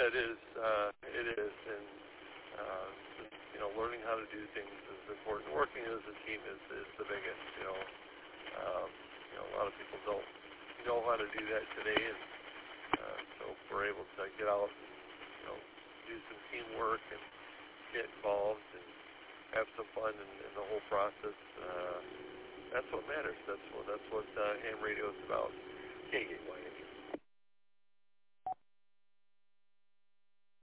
it is. And learning how to do things is important. Working as a team is the biggest. A lot of people don't know how to do that today, and so if we're able to get out and do some teamwork and get involved and have some fun in the whole process. That's what matters. That's what ham radio is about. Can't get away.